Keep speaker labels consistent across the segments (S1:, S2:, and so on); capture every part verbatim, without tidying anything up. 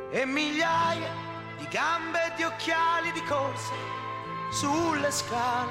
S1: e migliaia di gambe e di occhiali di corsa sulle scale,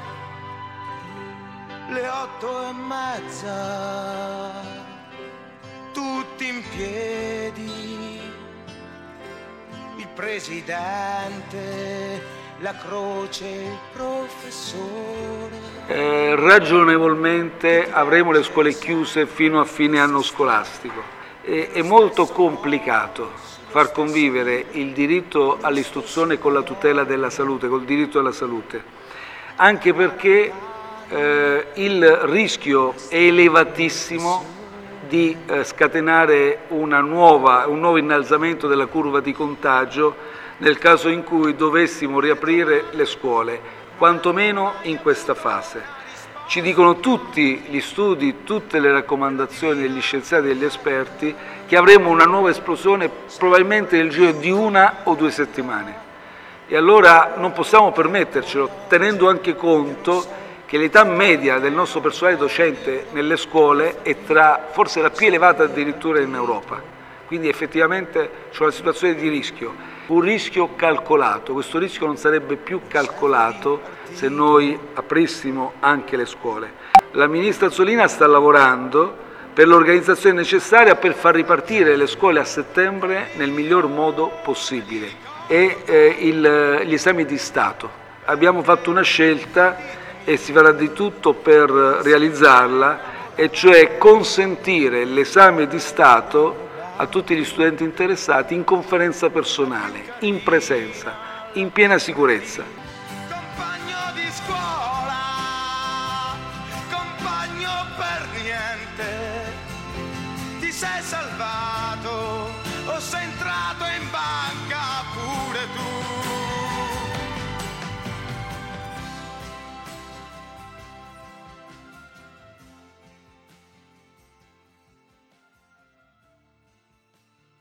S1: le otto e mezza, tutti in piedi, il presidente, la croce, il professore.
S2: Eh, ragionevolmente avremo le scuole chiuse fino a fine anno scolastico. E, è molto complicato far convivere il diritto all'istruzione con la tutela della salute, col diritto alla salute, anche perché eh, il rischio è elevatissimo di eh, scatenare una nuova, un nuovo innalzamento della curva di contagio nel caso in cui dovessimo riaprire le scuole, quantomeno in questa fase. Ci dicono tutti gli studi, tutte le raccomandazioni degli scienziati e degli esperti che avremo una nuova esplosione probabilmente nel giro di una o due settimane. E allora non possiamo permettercelo, tenendo anche conto che l'età media del nostro personale docente nelle scuole è tra forse la più elevata addirittura in Europa. Quindi effettivamente c'è una situazione di rischio, un rischio calcolato. Questo rischio non sarebbe più calcolato se noi aprissimo anche le scuole. La ministra Azzolina sta lavorando per l'organizzazione necessaria per far ripartire le scuole a settembre nel miglior modo possibile e eh, il, gli esami di Stato. Abbiamo fatto una scelta e si farà di tutto per realizzarla, e cioè consentire l'esame di Stato a tutti gli studenti interessati in conferenza personale, in presenza, in piena sicurezza.